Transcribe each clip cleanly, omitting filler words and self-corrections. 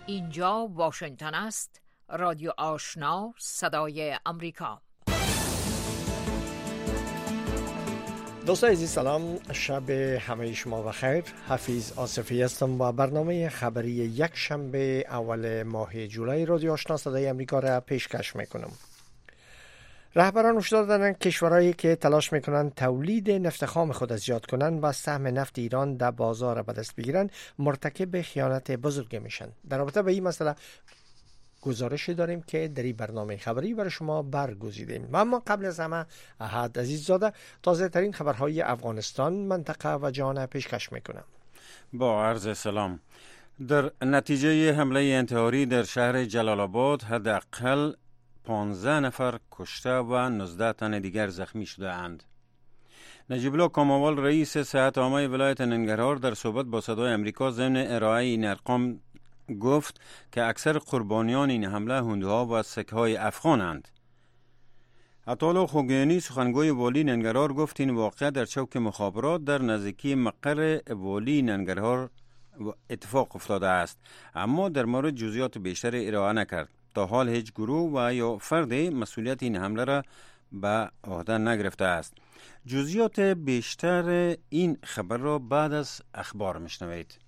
اینجا واشنگتن است. رادیو آشنا، صدای امریکا. دوستان عزیز سلام، شب همه شما بخیر. حفیظ آصفی هستم و برنامه خبری یک شنبه اول ماه جولای رادیو آشنا صدای امریکا را پیشکش میکنم. رهبران هشدار دادند کشورهایی که تلاش میکنند تولید نفت خام خود از زیاد کنند و سهم نفت ایران در بازار به دست بگیرند مرتکب خیانت بزرگ میشن. در رابطه با این مسئله گزارشی داریم که در این برنامه خبری برای شما برگزیدیم. و اما قبل از همه احد عزیززاده تازه ترین خبرهای افغانستان، منطقه و جهان پیشکش میکنم. با عرض سلام. در نتیجه حمله انتحاری در شهر جلال آباد حداقل 15 نفر کشته و 19 تن دیگر زخمی شده اند. نجیب الله کاموال رئیس صحت عامه ولایت ننگرهار در صحبت با صدای امریکا ضمن ارائه این ارقام گفت که اکثر قربانیان این حمله هندوها و سکهای افغانند. عطاالله خوگیانی سخنگوی والی ننگرهار گفت این واقعه در چوک مخابرات در نزدیکی مقر والی ننگرهار اتفاق افتاده است، اما در مورد جزئیات بیشتر ارائه نکرد. تا حال هیچ گروه و یا فرد مسئولیت این حمله را به عهده نگرفته است. جزئیات بیشتر این خبر را بعد از اخبار میشنوید.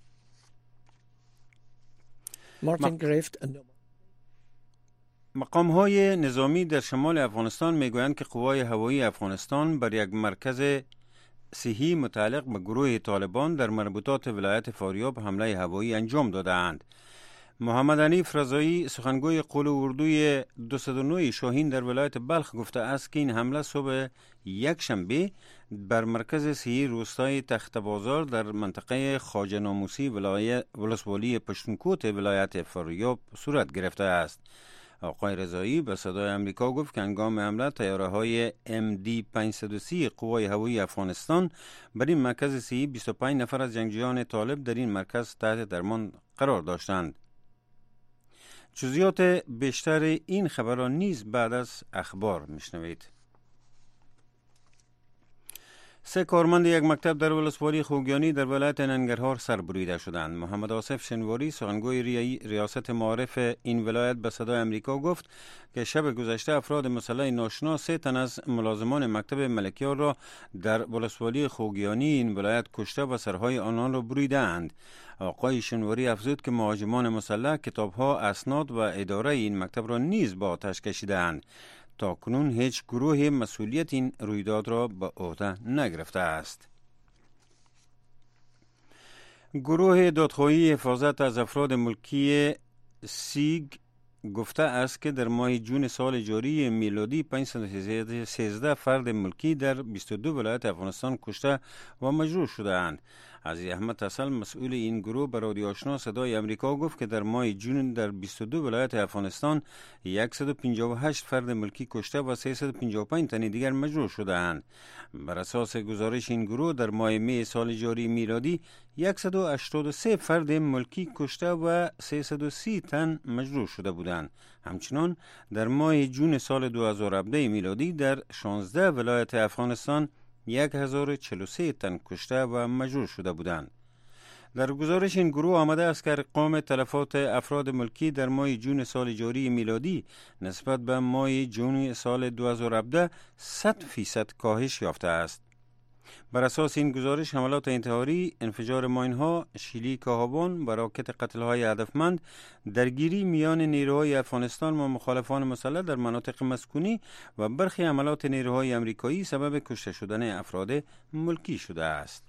مقام‌های نظامی در شمال افغانستان میگویند که قوای هوایی افغانستان بر یک مرکز صحی متعلق به گروه طالبان در مربوطات ولایت فاریاب حمله هوایی انجام داده‌اند. محمد حنیف رضایی سخنگوی قول اردوی 209 شاهین در ولایت بلخ گفته است که این حمله صبح یک شنبه بر مرکز صحی روستای تخت بازار در منطقه خواجه ناموسی ولسوالی پشتونکوت ولایت فاریاب صورت گرفته است. آقای رضایی به صدای امریکا گفت که هنگام حمله طیاره‌های MD-530 قوای هوایی افغانستان بر این مرکز صحی 25 نفر از جنگجویان طالب در این مرکز تحت درمان قرار داشتند. جزئیات بیشتر این خبران نیز بعد از اخبار میشنوید. 3 کارمند یک مکتب در ولسوالی خوگیانی در ولایت ننگرهار سربریده شدند. محمد آصف شنواری سخنگوی ریاست معارف این ولایت به صدای امریکا گفت که شب گذشته افراد مسلح ناشناس 3 تن از ملازمان مکتب ملکیار را در ولسوالی خوگیانی این ولایت کشته و سرهای آنان را بریده اند. آقای شنواری افزود که مهاجمان مسلح کتاب‌ها، اسناد و اداره این مکتب را نیز با آتش کشیدند. تا کنون هیچ گروه مسئولیت این رویداد را به عهده نگرفته است. گروه دادخواهی حفاظت از افراد ملکی سیگ گفته است که در ماه جون سال جاری میلادی 513 فرد ملکی در 22 ولایت افغانستان کشته و مجروح شده اند. عزیز احمد تسل مسئول این گروه به رادیو آشنا صدای امریکا گفت که در ماه جون در 22 ولایت افغانستان 158 فرد ملکی کشته و 355 تن دیگر مجروح شده اند. بر اساس گزارش این گروه در ماه می سال جاری میلادی 183 فرد ملکی کشته و 330 تن مجروح شده بودند. همچنان در ماه جون سال 2017 میلادی در 16 ولایت افغانستان 1043 تن کشته و مجروح شده بودند. در گزارش این گروه آمده است که ارقام تلفات افراد ملکی در ماه جون سال جاری میلادی نسبت به ماه جون سال 2017 100% کاهش یافته است. بر اساس این گزارش حملات انتحاری، انفجار ماین‌ها، شلیک آهوان و راکت قتل‌های هدفمند، درگیری میان نیروهای افغانستان و مخالفان مسلح در مناطق مسکونی و برخی حملات نیروهای امریکایی سبب کشته شدن افراد ملکی شده است.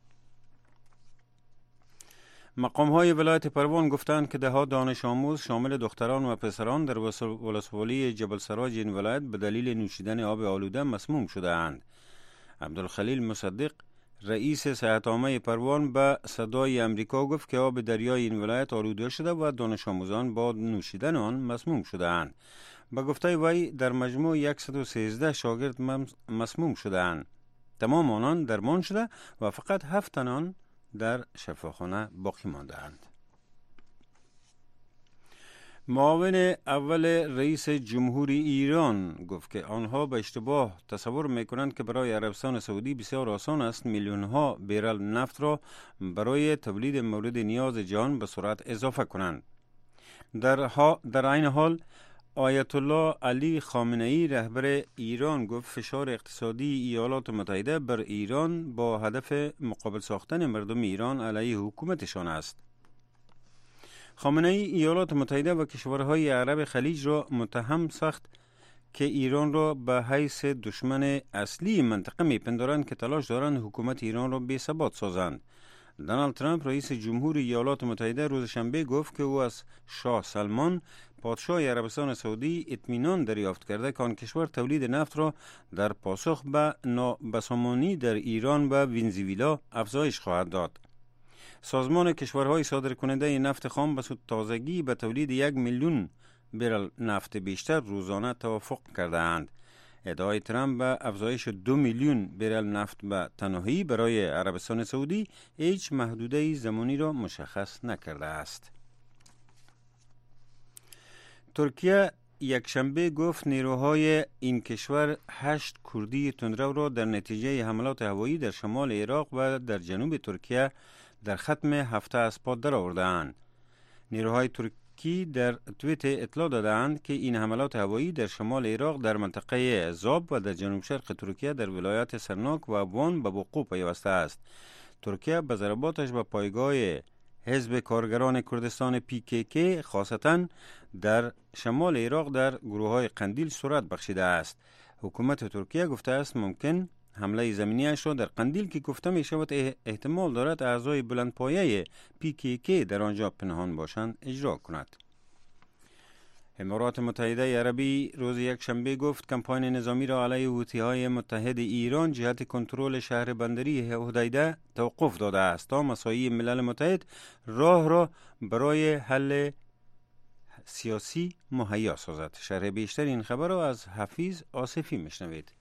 مقام‌های ولایت پروان گفتند که ده‌ها دانش آموز شامل دختران و پسران در ولسوالی جبل سراج این ولایت به دلیل نوشیدن آب آلوده مسموم شده اند. عبدالخلیل مصدق رئیس صحت عامه پروان به صدای امریکا گفت که آب دریای این ولایت آلوده شده و دانش آموزان با نوشیدن آن مسموم شده اند. به گفته وی در مجموع 113 شاگرد مسموم شده اند. تمام آنان درمان شده و فقط 7 تن در شفاخانه باقی مانده اند. معاون اول رئیس جمهوری ایران گفت که آنها به اشتباه تصور میکنند که برای عربستان سعودی بسیار آسان است میلیون ها بیرل نفت را برای تولید مورد نیاز جهان به سرعت اضافه کنند. در این حال آیت الله علی خامنه‌ای رهبر ایران گفت فشار اقتصادی ایالات متحده بر ایران با هدف مقابل ساختن مردم ایران علیه حکومتشان است. خامنه‌ای ایالات متحده و کشورهای عرب خلیج را متهم ساخت که ایران را به حیث دشمن اصلی منطقه می‌پندارند که تلاش دارند حکومت ایران را بی‌ثبات سازند. دونالد ترامپ رئیس جمهور ایالات متحده روز شنبه گفت که او از شاه سلمان پادشاه عربستان سعودی اطمینان دریافت کرده که آن کشور تولید نفت را در پاسخ به نابسامانی در ایران و ونزوئلا افزایش خواهد داد. سازمان کشورهای صادرکننده نفت خام به تازگی به تولید 1 میلیون برل نفت بیشتر روزانه توافق کرده اند. ادعای ترامپ به افزایش 2 میلیون برل نفت به تنهایی برای عربستان سعودی هیچ محدوده زمانی را مشخص نکرده است. ترکیه یکشنبه گفت نیروهای این کشور 8 کردی تندرو را در نتیجه حملات هوایی در شمال عراق و در جنوب ترکیه در ختم هفته از پا درآورده‌اند. نیروهای ترکی در توییتر اطلاع دادند که این حملات هوایی در شمال عراق در منطقه زاب و در جنوب شرق ترکیه در ولایات سرناک و وان به وقوع پیوسته است. ترکیه به ضرباتش به پایگاه حزب کارگران کردستان PKK خاصتاً در شمال عراق در گروه‌های قندیل صورت بخشیده است. حکومت ترکیه گفته است ممکن حمله زمینی‌اش را در قندیل که گفته می شود احتمال دارد اعضای بلندپایه PKK در آنجا پنهان باشند اجرا کند. امارات متحده عربی روز یکشنبه گفت کمپاین نظامی را علیه حوثی‌های متحد ایران جهت کنترل شهر بندری حدیده توقف داده است تا مساعی ملل متحد راه را برای حل سیاسی مهیا سازد. شرح بیشتر این خبر را از حفیظ آصفی میشنوید.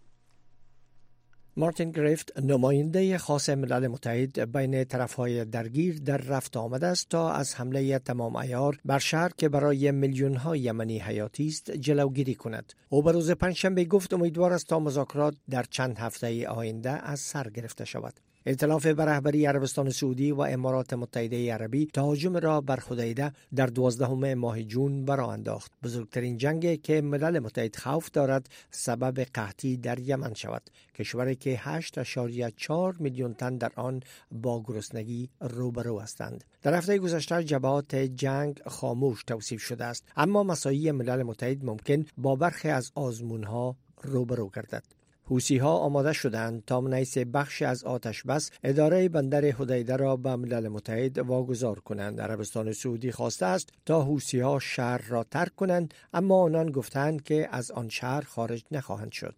مارتین گریفت نماینده خاص ملل متحد بین طرفهای درگیر در رفت آمده است تا از حمله تمام عیار بر شهر که برای میلیون‌ها یمنی حیاتی است جلوگیری کند. او به روز پنجشنبه گفت امیدوار است تا مذاکرات در چند هفته آینده از سر گرفته شود. ائتلاف بر رهبری عربستان سعودی و امارات متحده عربی تهاجم را بر حدیده در 12 ماه جون برآ انداخت. بزرگترین جنگ که ملل متحد خوف دارد سبب قحطی در یمن شود، کشوری که 8.4 میلیون تن در آن با گرسنگی روبرو هستند. در هفته گذشته جبهات جنگ خاموش توصیف شده است، اما مساعی ملل متحد ممکن با برخی از آزمونها روبرو گردد. حوثی‌ها آماده شدند تا منعکس بخش از آتش بس اداره بندر حدیده را به ملل متحد واگذار کنند. عربستان سعودی خواسته است تا حوثی‌ها شهر را ترک کنند، اما آنان گفتند که از آن شهر خارج نخواهند شد.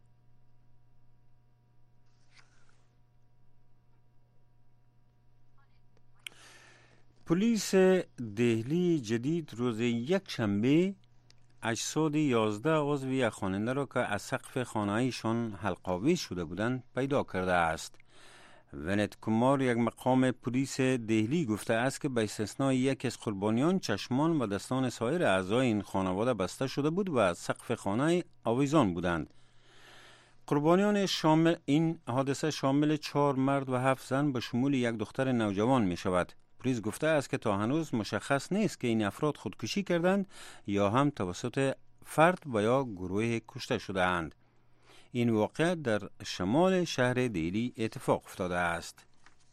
پلیس دهلی جدید روز یکشنبه اجساد 11 عضو یک خواننده را که از سقف خانه‌ایشان حلق‌آویز شده بودند پیدا کرده است. ونت کمار یک مقام پلیس دهلی گفته است که به استثنای یک از قربانیان چشمان و دستان سایر اعضای این خانواده بسته شده بود و از سقف خانه آویزان بودند. قربانیان شامل این حادثه شامل 4 مرد و 7 زن به شمول یک دختر نوجوان می شود. پلیس گفته است که تا هنوز مشخص نیست که این افراد خودکشی کردند یا هم توسط فرد و یا گروه کشته شده اند. این واقعه در شمال شهر دهلی اتفاق افتاده است.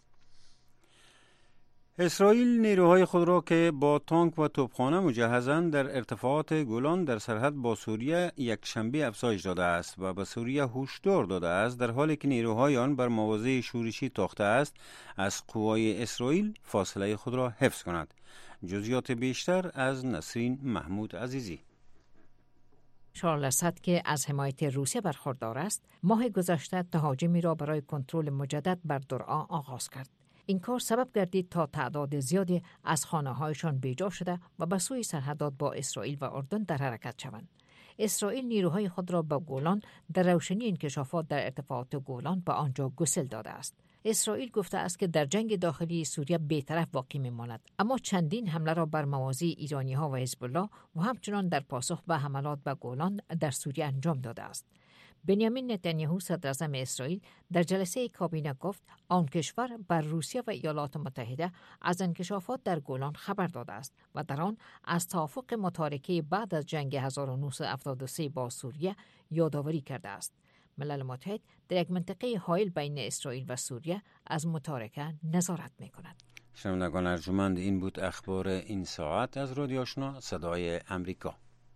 اسرائیل نیروهای خود را که با تانک و توپخانه مجهزند در ارتفاعات گولان در سرحد با سوریه یک شنبه افزایش داده است و به سوریه هشدار داده است در حالی که نیروهای آن بر مواضع شورشی تاخته است از قوای اسرائیل فاصله خود را حفظ کند. جزئیات بیشتر از نسرین محمود عزیزی. شارل اسد که از حمایت روسیه برخوردار است، ماه گذشته تهاجمی را برای کنترل مجدد بر درعا آغاز کرد. این کار سبب گردید تا تعداد زیادی از خانه‌هایشان بیجا شده و به سوی سرحدات با اسرائیل و اردن در حرکت شوند. اسرائیل نیروهای خود را به گولان در روشنی انکشافات در ارتفاعات گولان به آنجا گسیل داده است. اسرائیل گفته است که در جنگ داخلی سوریه بی‌طرف باقی می‌ماند، اما چندین حمله را بر مواضع ایرانی‌ها و حزب الله و همچنان در پاسخ به حملات به گولان در سوریه انجام داده است. بنیامین نتانیاهو صدراعظم اسرائیل در جلسه کابینه گفت آن کشور بر روسیه و ایالات متحده از انکشافات در گولان خبر داده است و در آن از توافق متارکه بعد از جنگ 1973 با سوریه یادآوری کرده است. ملل متحد در یک منطقه حائل بین اسرائیل و سوریه از متارکه نظارت می‌کند. شنوندگان ارجمند، این بود اخبار این ساعت از رادیو آشنا صدای امریکا.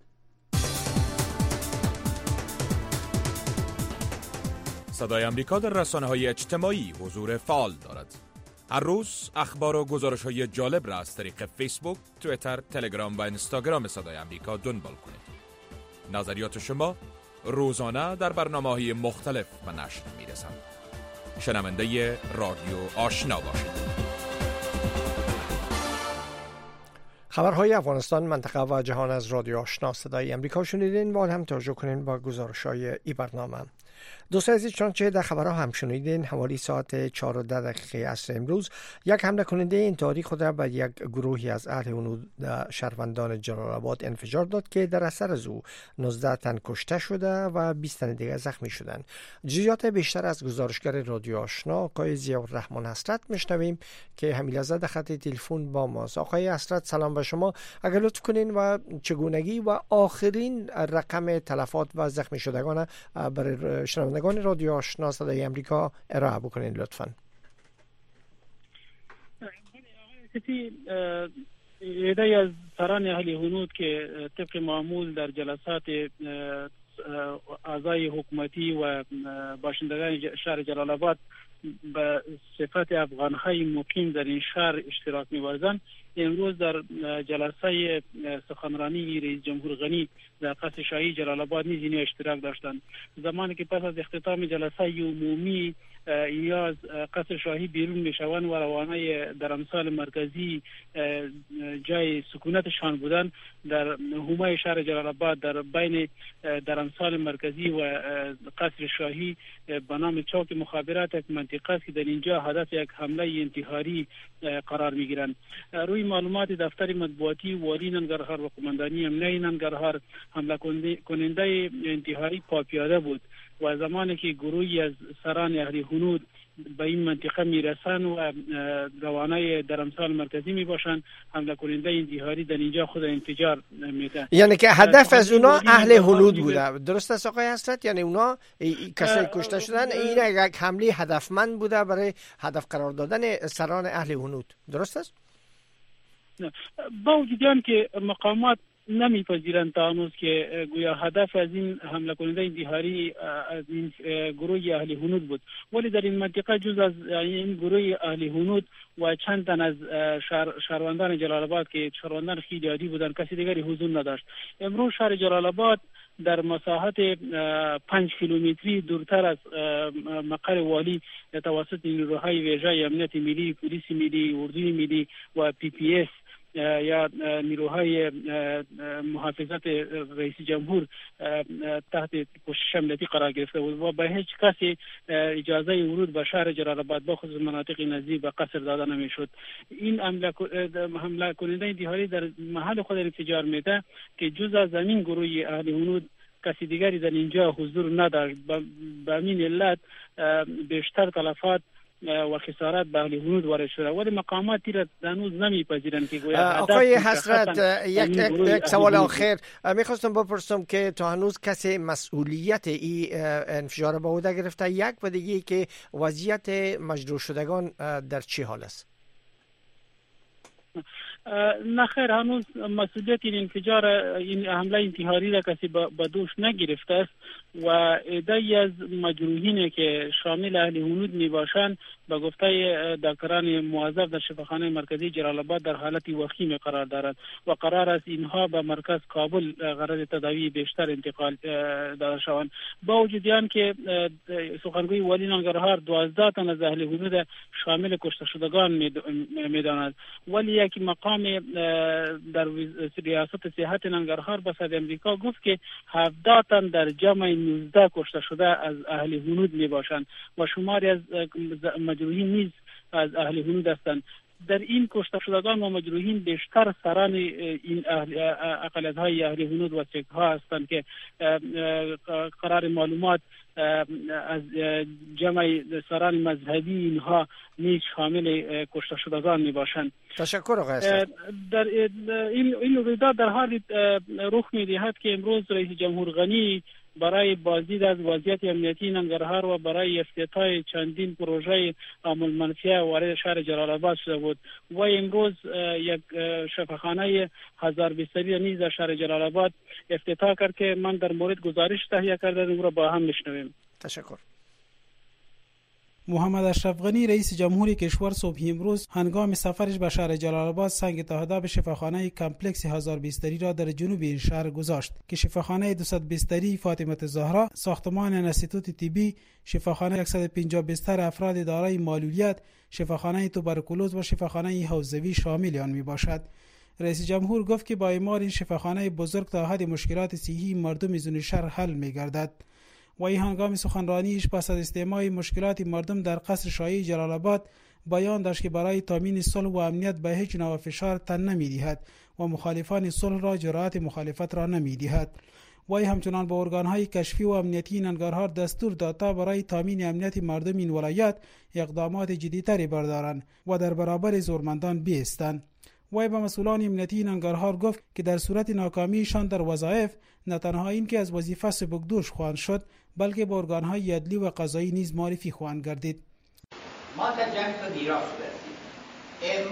صدای امریکا در رسانه‌های اجتماعی حضور فعال دارد. هر روز اخبار و گزارش‌های جالب را از طریق فیسبوک، توییتر، تلگرام و اینستاگرام صدای امریکا دنبال کنید. نظریات شما روزانه در برنامه‌های مختلف به نشر می‌رسند. شنونده رادیو آشنا باشید. خبرهای افغانستان، منطقه و جهان از رادیو آشنا صدای امریکا شنیدین. با هم توجه کنین با گزارش‌های این برنامه. دوستان عزیز، چنانچه در خبرها هم شنیدین، حوالی ساعت 4:10 عصر امروز یک حمله کننده انتحاری خود را به یک گروهی از اهل هنود شهروندان جلال آباد انفجار داد که در اثر از او 19 تن کشته شده و 20 تن دیگر زخمی شدند. جزئیات بیشتر از گزارشگر رادیو آشنا آقای ضیاءالرحمن حسرت میشنویم که همین لحظه در خط تلفن با ماست. آقای حسرت، سلام به شما. اگر لطف کنین و چگونگی و آخرین رقم تلفات و زخمی شدگان برای شنوندگان رادیو آشنا صدای امریکا ارائه بکنین لطفاً. ایده از سران اهل هنود که طبق معمول در جلسات اعضای حکومتی و باشندگان شهر جلال آباد به صفت افغان‌های مقیم در این شهر اشتراک می‌ورزند، امروز در جلسه سخنرانی رئیس جمهور غنی در قصر شاهی جلال آباد نیز اینها اشتراک داشتند. زمانی که پس از اختتام جلسه عمومی یا از قصر شاهی بیرون میشوند و روانه در امثال مرکزی جای سکونتشان بودند، در حومه شهر جلال آباد در بین در امثال مرکزی و قصر شاهی به نام چوک مخابرات یک منطقه است که در اینجا هدف یک حمله انتحاری قرار میگیرند. روی معلومات دفتر مطبوعاتی والی ننگرهار و قماندانی امنیه ننگرهار، حمله کننده انتحاری پاپیاده بود و زمانی که گروهی از سران اهل هنود به این منطقه میرسند و روانه در امثال مرکزی میباشند، حمله کننده انتحاری در اینجا خود انفجار میده. یعنی که هدف از اونا اهل هنود بوده، درست است آقای حسرت؟ یعنی اونا کسایی کشته شدن این یک حمله هدفمند بوده برای هدف قرار دادن سران اهل هنود، درست است؟ با وجود که مقامات نمیپذیرند تا هنوز که گویا هدف از این حمله کننده انتحاری از این گروه اهل هنود بود، ولی در این منطقه جز از این گروه اهل هنود و چند تن از شهروندان جلال آباد که شهروندان خیلی عادی بودند، کسی دیگری حضور نداشت. امروز شهر جلال آباد در مساحت 5 کیلومتری دورتر از مقر والی توسط نیروهای ویژه امنیت ملی، پلیس ملی، اردوی ملی و PPS یا نیروهای محافظت رئیس جمهور تحت پوشش امنیتی قرار گرفته بود و به هیچ کسی اجازه ورود به شهر جلال آباد با خصوص مناطق نزدیک به قصر داده نمیشد. این حمله کننده انتحاری در محل خود انفجار میده که جز از زمین گروه اهل هنود کسی دیگری در اینجا حضور نداشت. به همین علت بیشتر تلفات و خسارات به اهل هنود وارد شده، ولی مقامات را هنوز نمیپذیرند که گویا آقای حسرت، یک سوال آخر میخواستم بپرسم که تا هنوز کسی مسئولیت این انفجار به عهده گرفته؟ یک و دیگه که وضعیت مجروح شدگان در چی حال است؟ نخیر، هنوز مسئولیت این انفجار، این حمله انتحاری را کسی به دوش نگرفته است و عده‌ای از مجروحین که شامل اهل هنود می باشند به گفته دکتران موظف در شفاخانه مرکزی جلال آباد در حالت وخیم قرار دارند و قرار است اینها به مرکز کابل غرض تداوی بیشتر انتقال داده شوند. با وجود آن که سخنگوی والی ننگرهار 12 تن از اهل هنود شامل کشته شدگان می‌داند، ولی یک مقام در ریاست صحت ننگرهار به صدای امریکا گفت که 17 تن در جمع 19 کشته شده از اهل هنود می باشند و شماری از مجروحین نیز از اهل هنود هستند. در این کشته شدگان و مجروحین بیشتر سران این اقلیت‌های اهل هنود و سیک ها هستند که قرار معلومات از جمع سران مذهبی اینها نیز شامل کشته شدگان می باشند. تشکر آقای اسد. در این رویداد در حال رخ می دهد که امروز رئیس جمهور غنی برای بازدید از وضعیت امنیتی ننگرهار و برای افتتاح چندین پروژه عامل منفیه وارد شهر جلال آباد شده بود و امروز یک شفاخانه 1000 بستری نیز در شهر جلال آباد افتتاح کرد که من در مورد گزارش تهیه کردم، اون را با هم میشنویم. تشکر. محمد اشرف غنی رئیس جمهوری کشور صبح امروز هنگام سفرش به شهر جلال آباد سنگ تهداب شفاخانه کمپلکس 1000 بستری را در جنوب این شهر گذاشت که شفاخانه 200 بستری فاطمه زهرا، ساختمان انستیتوت طبی، شفاخانه 150 بستر افراد دارای معلولیت، شفاخانه توبرکولوز و شفاخانه حوزوی شامل آن میباشد. رئیس جمهور گفت که با اعمار این شفاخانه بزرگ تا حد مشکلات صحی مردم زون شهر حل میگردد. و این هنگام سخنرانیش پس از استماع مشکلات مردم در قصر شاهی جلال آباد بیان داشت که برای تامین صلح و امنیت به هیچ نوع فشار تن نمی‌دهد و مخالفان صلح را جرأت مخالفت را نمی‌دهد. و همچنان به ارگان‌های کشفی و امنیتی ننگرهار دستور داد تا برای تامین امنیت مردم این ولایت اقدامات جدی‌تری بردارند و در برابر زورمندان بایستند. وی به مسئولان امنیتی ننگرهار گفت که در صورت ناکامیشان در وظایف نه تنها این که از وظیفه سبکدوش خواهند شد بلکه به ارگان‌های عدلی و قضایی نیز معرفی خواهند گردید. ما در جنگ به میراث رسید.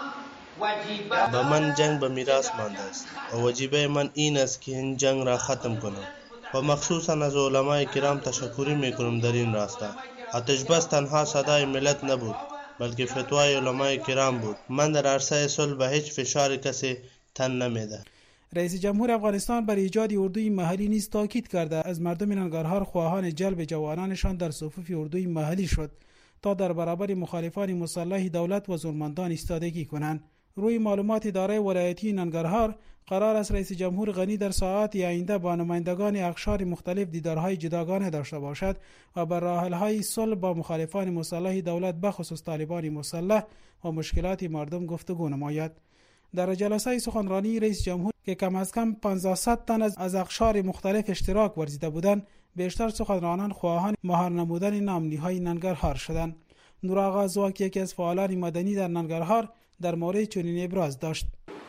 به من جنگ به میراث مانده است و وجیبه من این است که این جنگ را ختم کنم و مخصوصا از علمای کرام تشکری میکنم در این راسته. آتش بس تنها صدای ملت نبود بلکه فتوای علمای کرام بود. من در عرصه صلح به هیچ فشار کسی تن نمیده. رئیس جمهور افغانستان بر ایجاد اردوی محلی نیز تاکید کرده از مردم ننگرهار خواهان جلب جوانانشان در صفوف اردوی محلی شد تا در برابر مخالفان مسلح دولت و زورمندان ایستادگی کنند. روی معلومات اداره ولایتی ننگرهار قرار است رئیس جمهور غنی در ساعات آینده با نمایندگان اقشار مختلف دیدارهای جداگانه داشته باشد و بر راه‌حل‌های صلح با مخالفان مسلح دولت بخصوص طالبان مسلح و مشکلات مردم گفتگو نماید. در جلسه سخنرانی رئیس جمهور که کم از کم 500 تن از اقشار مختلف اشتراک ورزیده بودند، بیشتر سخنرانان خواهان مهار نمودن نامنی‌های ننگرهار شدند. نورآغا زواک یکی از فعالان مدنی در ننگرهار در مورد چنین ابراز داشت.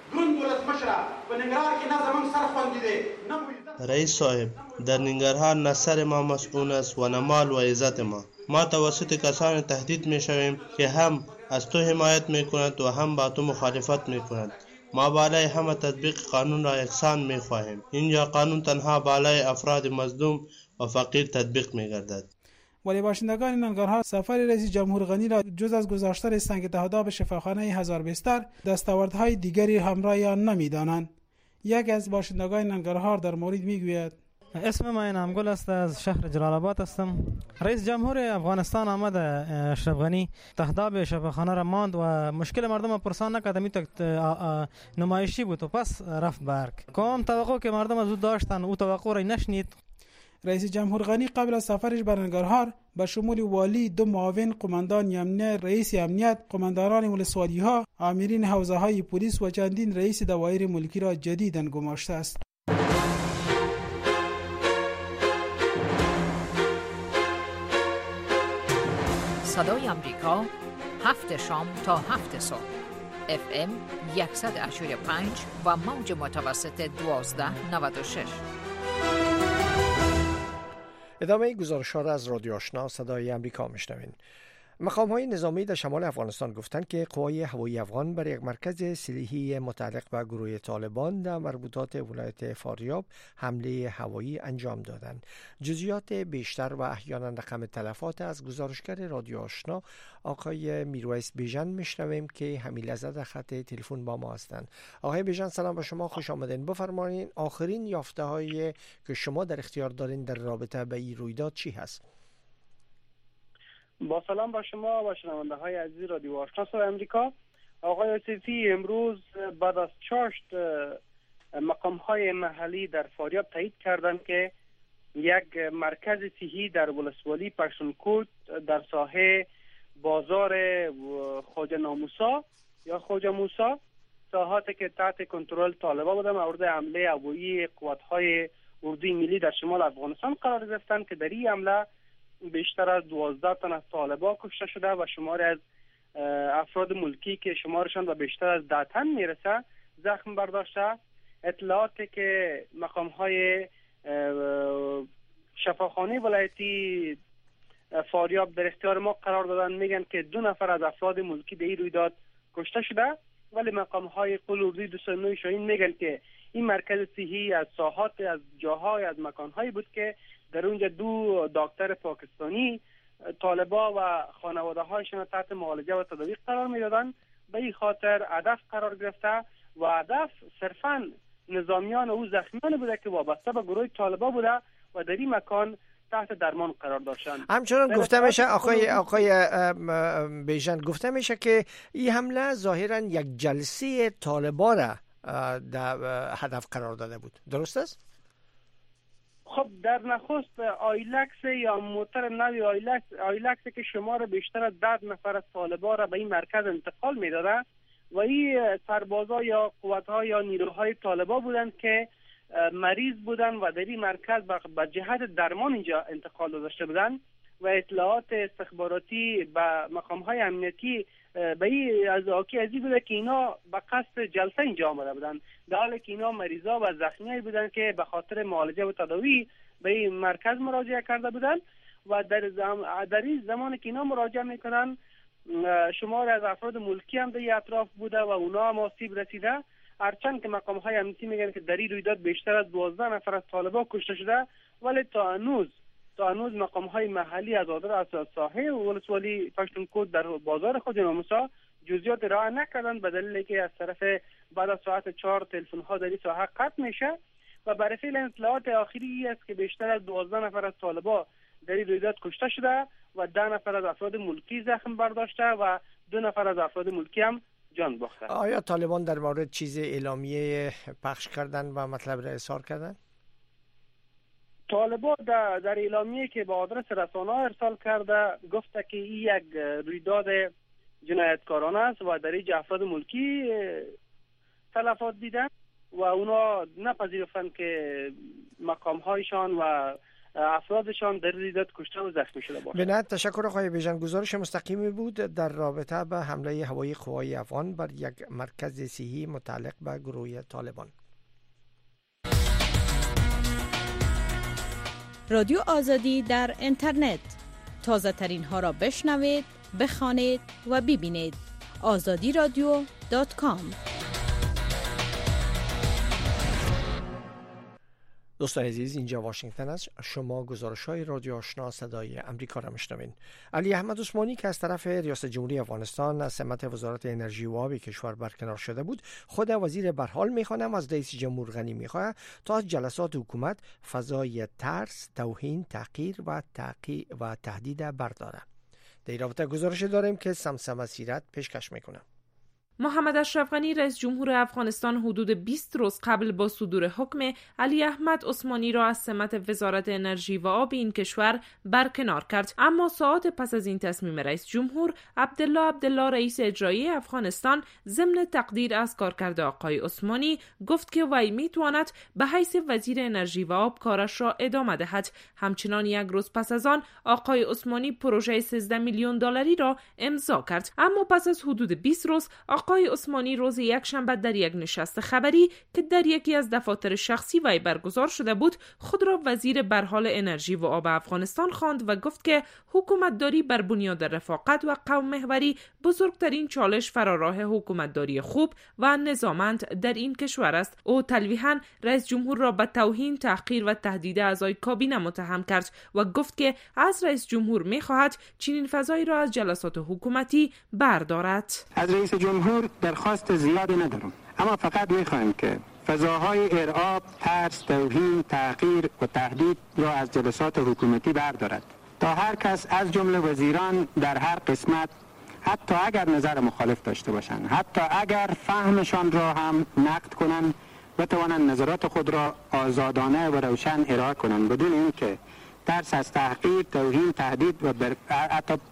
رئیس صاحب، در ننگرهار نه سر ما مسئول است و نه مال و عزت ما توسط کسان تهدید می شویم که هم از تو حمایت می کند و هم با تو مخالفت می کند. ما بالای همه تطبیق قانون را یکسان می خواهیم. اینجا قانون تنها بالای افراد مظلوم و فقیر تطبیق می گردد. ولی باشندگان ننگرهار سفر رئیس جمهور غنی را جز از گذاشتن سنگ تهداب شفاخانه 1000 بستر دستاوردهای دیگری همراه آن نمی‌دانند. یک از باشندگان ننگرهار در مورد میگوید: اسم من انعامگل است، از شهر جلال آباد هستم. رئیس جمهور افغانستان آمد اشرف غنی تهداب شفاخانه را ماند و مشکل مردم پرسان نکرد. می نمایشی بود و پس رفت برگ. کام توقع که مردم از او داشتن او توقع را نشنید. رئیس جمهور غنی قبل از سفرش به ننگرهار به شمول والی، 2 معاون قماندان امنیت، رئیس امنیت، قماندانان ولسوالی‌ها، آمرین حوزه‌های پلیس و چندین رئیس دوایر ملکی را جدیداً گماشته است. صدای آمریکا 7 شام تا 7 صبح FM 100.5 و موج متوسط 1296. ادامه گزارش‌ها را از رادیو آشنا صدای آمریکا میشنوین. مقام‌های نظامی در شمال افغانستان گفتند که قوای هوایی افغان بر یک مرکز سلیحی متعلق به گروه طالبان در مربوطات ولایت فاریاب حمله هوایی انجام دادند. جزئیات بیشتر و احیانا رقم تلفات از گزارشگر رادیو آشنا آقای میرویس بیژن میشنویم که همین لحظه در خط تلفن با ما هستند. آقای بیژن سلام به شما، خوش آمدین. بفرمایید آخرین یافته‌هایی که شما در اختیار دارین در رابطه با این رویداد چی هست؟ با سلام با شما و شنونده های عزیز رادیو آشنا صدای آمریکا. آقای آصفی، امروز بعد از چاشت مقام های محلی در فاریاب تایید کردند که یک مرکز صحی در ولسوالی پشتونکوت در ساحه بازار خواجه ناموسا یا خوجا موسی، ساحاتی که تحت کنترل طالبان بودن، مورد حمله هوایی قوات‌های اردوی ملی در شمال افغانستان قرار گرفتند که در این حمله بیشتر از 12 تن از طالبان کشته شده و شماری از افراد ملکی که شمارشان به بیشتر از 10 تن میرسه زخم برداشته. اطلاعاتی که مقام‌های شفاخانه ولایتی فاریاب در اختیار ما قرار دادن میگن که 2 نفر از افراد ملکی در این رویداد کشته شده، ولی مقام‌های قل اردوی 209 شاهین میگن که این مرکز صحی از ساحات، از جاهای، از مکان‌هایی بود که در اونجا 2 دکتر پاکستانی طالبا و خانواده‌هایشان تحت معالجه و تداوی قرار میدادن. به این خاطر هدف قرار گرفته و هدف صرفاً نظامیان و زخمیان بوده که وابسته به گروه طالبا بوده و در این مکان تحت درمان قرار داشتند. همچنان گفته میشه آقای بیژن، گفته میشه که این حمله ظاهراً یک جلسه طالبا را هدف قرار داده بود، درست است؟ خب در نخست آیلکس یا موتر نوی آیلکس که شمار بیشتر از 10 نفر از طالبان را به این مرکز انتقال میداده و این سربازا یا قوت‌ها یا نیروهای طالبان بودند که مریض بودند و در این مرکز به جهت درمان اینجا انتقال داشته بودند و اطلاعات استخباراتی به مقام‌های امنیتی به این از این بوده که اینا به قصد جلسه اینجا آمده بودند، در حالی که اینا مریضا و زخمیایی بودند که به خاطر معالجه و تداوی به این مرکز مراجعه کرده بودند و در این زمانی که اینا مراجعه میکنن شمار از افراد ملکی هم در اطراف بوده و اونا هم آسیب رسیده، هرچند که مقام‌های امنیتی میگن که در این رویداد بیشتر از 12 نفر از طالبان کشته شده، ولی تا هنوز مقام‌های محلی از آدر ساحه و ولسوالی پشتونکوت در بازار خود ناموسا جزئیات ارائه نکردن به دلیل که از طرف بعد از ساعت 4 تلفن‌ها در این ساحه قطع میشه و برای فعل اطلاعات آخری است که بیشتر از 12 نفر از طالبان در این رویداد کشته شده و 10 نفر از افراد ملکی زخم برداشته و 2 نفر از افراد ملکی هم جان باخته. آیا طالبان در مورد چیز اعلامیه پخش کردن و مطلب را اظهار کردن؟ طالبان در اعلامیه که به آدرس رسانه‌ها ارسال کرده گفته که این یک رویداد جنایتکارانه است و در اینجا افراد ملکی تلفات دیدن و اونا نپذیرفتند که مقام‌هایشان و افرادشان در رویداد کشته و زخمی شده باشند. بنابراین تشکر آقای بیژن. گزارش مستقیمی بود در رابطه به حمله هوایی قوای افغان بر یک مرکز صحی متعلق به گروه طالبان. رادیو آزادی در اینترنت، تازه ترین ها را بشنوید، بخوانید و ببینید. azadiradio.com. دوستان عزیز، اینجا واشنگتن است. شما گزارش‌های رادیو آشنا صدای امریکا را میشنوید. علی احمد عثمانی که از طرف ریاست جمهوری افغانستان از سمت وزارت انرژی و آب کشور برکنار شده بود، خود وزیر به هر حال میخوانم از رئیس جمهور غنی میخواهد تا از جلسات حکومت فضای ترس، توهین، تحقیر و تهدید برداره. در این رابطه گزارش داریم که سمسم سیرت پیشکش میکنه. محمد اشرف غنی رئیس جمهور افغانستان حدود 20 روز قبل با صدور حکم علی احمد عثمانی را از سمت وزارت انرژی و آب این کشور برکنار کرد، اما ساعات پس از این تصمیم رئیس جمهور عبدالله رئیس اجرایی افغانستان ضمن تقدیر از کارکرد آقای عثمانی گفت که وی میتواند به حیث وزیر انرژی و آب کارش را ادامه دهد. همچنان یک روز پس از آن آقای عثمانی پروژه 13 میلیون دلاری را امضا کرد، اما پس از حدود 20 روز آقای عثمانی روز یکشنبه در یک نشست خبری که در یکی از دفاتر شخصی وی برگزار شده بود خود را وزیر برحال انرژی و آب افغانستان خواند و گفت که حکومتداری بر بنیاد رفاقت و قوم محوری بزرگترین چالش فراراه حکومتداری خوب و نظاممند در این کشور است. او تلویحاً رئیس جمهور را به توهین، تحقیر و تهدید اعضای کابینه متهم کرد و گفت که از رئیس جمهور می‌خواهد چنین فضایی را از جلسات حکومتی بردارد. از رئیس جمهور درخواست زیادی ندارم، اما فقط میخوایم که فضاهای ارعاب، ترس، توهین، تحقیر و تهدید را از جلسات حکومتی بردارد تا هر کس از جمله وزیران در هر قسمت، حتی اگر نظر مخالف داشته باشند، حتی اگر فهمشان را هم نقد کنند، بتوانند نظرات خود را آزادانه و روشن ارائه کنند بدون اینکه ترس از تحقیر، توهین، تهدید و حتی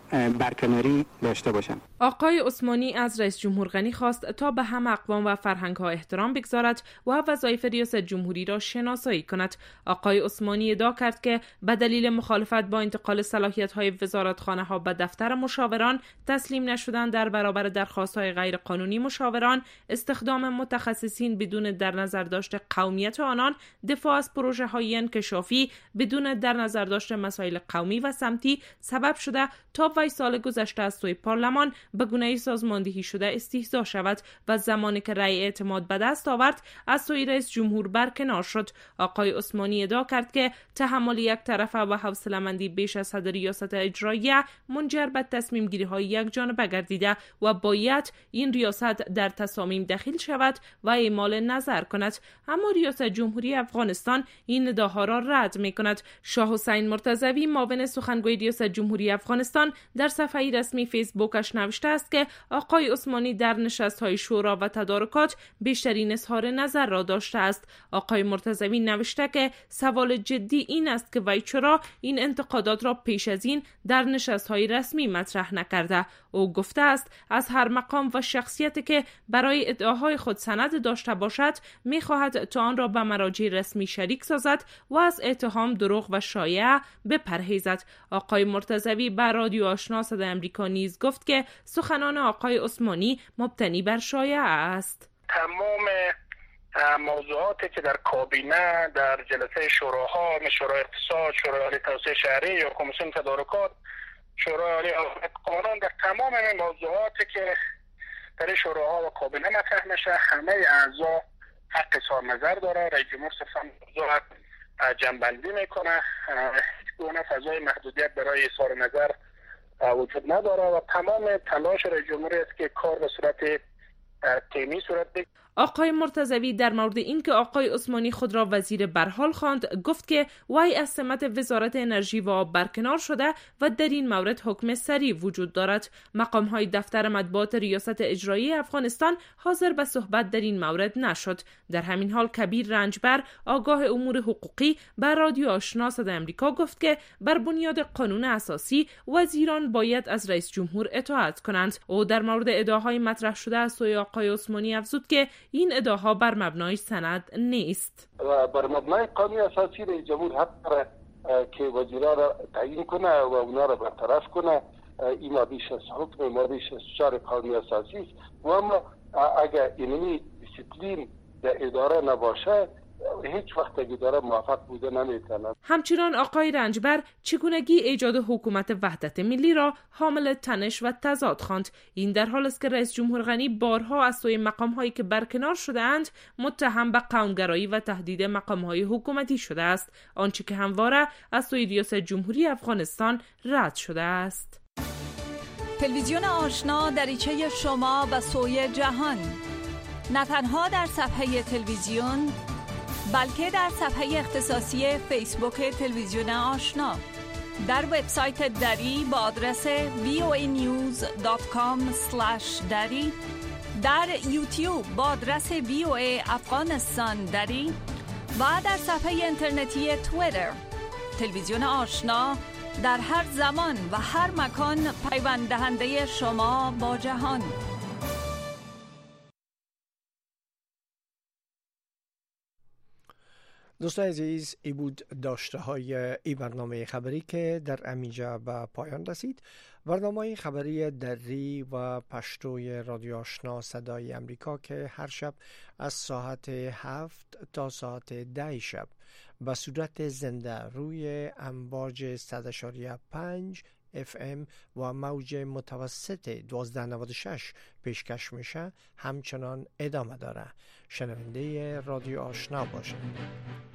برکناری داشته باشند. آقای عثمانی از رئیس جمهور غنی خواست تا به هم اقوام و فرهنگ ها احترام بگذارد و وظایف ریاست جمهوری را شناسایی کند. آقای عثمانی ادعا کرد که به دلیل مخالفت با انتقال صلاحیت های وزارتخانه ها به دفتر مشاوران، تسلیم نشدن در برابر درخواست های غیر قانونی مشاوران، استخدام متخصصین بدون در نظر داشت قومیت آنان، دفاع از پروژه های انکشافی بدون در نظر داشت مسائل قومی و سمتی سبب شده تا وی سال گذشته از سوی پارلمان به گونه سازماندهی شده استهزا شود و زمانی که رأی اعتماد به دست آورد از سوی رئیس جمهور برکنار شد. آقای عثمانی ادعا کرد که تحمل یک طرفه و حوصله‌مندی بیش از حد ریاست اجراییه منجر به تصمیم گیری های یک جانبه گردیده و باید این ریاست در تصامیم دخیل شود و اعمال نظر کند. اما ریاست جمهوری افغانستان این ادعاها را رد می کند. شاه حسین مرتضوی معاون سخنگوی ریاست جمهوری افغانستان در صفحه رسمی فیسبوکش نوشته است که آقای عثمانی در نشست‌های شورا و تدارکات بیشترین اظهار نظر را داشته است. آقای مرتضوی نوشته که سوال جدی این است که وی چرا این انتقادات را پیش از این در نشست‌های رسمی مطرح نکرده. او گفته است از هر مقام و شخصیتی که برای ادعاهای خود سند داشته باشد می‌خواهد تا آن را به مراجع رسمی شریک سازد و از اتهام، دروغ و شایعه بپرهیزد. آقای مرتضوی به رادیو آشنا صدای آمریکا نیز گفت که سخنان آقای عثمانی مبتنی بر شایعه است. تمام موضوعاتی که در کابینه، در جلسه شوراها، شورای اقتصاد، شورای عالی توسعه شهری یا کمیسیون تدارکات، شورای عالی قانون، در تمام این موضوعاتی که در شوراها و کابینه مطرح میشه همه اعضا حق اظهار نظر داره. رئیس جمهور صرفا موضوع جنبندی میکنه، هیچ گونه فضای محدودیت برای اظهار نظر وجود نداره و تمام تلاش رئیس جمهور است که کار به صورت تیمی صورت بگیرد. آقای مرتضوی در مورد اینکه آقای عثمانی خود را وزیر برحال خواند گفت که وی از سمت وزارت انرژی و آب برکنار شده و در این مورد حکم سریع وجود دارد. مقام‌های دفتر مطبوعات ریاست اجرایی افغانستان حاضر به صحبت در این مورد نشد. در همین حال کبیر رنجبر آگاه امور حقوقی بر رادیو آشنا صدای آمریکا گفت که بر بنیاد قانون اساسی وزیران باید از رئیس جمهور اطاعت کنند. او در مورد ادعاهای مطرح شده از سوی آقای عثمانی افزود که این ادعاها بر مبنای سند نیست. و بر مبنای قانون اساسی رئیس جمهور حق داره که وزیرا را تعیین کنه و اونا را برطرف کنه. این ماده 60 حکم ماده 64 قانون اساسی است. و اما اگر اینمی دیسیپلین در اداره نباشه هیچ وقت اداره موفق بوده نمیتونه. همچنان آقای رنجبر چگونگی ایجاد حکومت وحدت ملی را حامل تنش و تضاد خواند. این در حال است که رئیس جمهور غنی بارها از سوی مقام‌هایی که برکنار شده‌اند متهم به قومگرایی و تهدید مقام‌های حکومتی شده است، آنچه که همواره از سوی ریاست جمهوری افغانستان رد شده است. تلویزیون آشنا دریچه شما به سوی جهان، نه تنها در صفحه تلویزیون بلکه در صفحه اختصاصی فیسبوک تلویزیون آشنا، در وبسایت دری با آدرس voanews.com/dari، در یوتیوب با آدرس VOA افغانستان دری و در صفحه اینترنتی توییتر. تلویزیون آشنا در هر زمان و هر مکان پیوند دهنده شما با جهان. دوستان عزیز، ای بود داشته های ای برنامه خبری که در امینجا به پایان رسید. برنامه خبری دری و پشتوی رادیو آشنا صدای امریکا که هر شب از ساعت 7 تا ساعت 10 شب به صورت زنده روی امواج 100.5 FM و موج متوسط 1296 پیشکش میشه همچنان ادامه داره. شنونده رادیو آشنا باشید.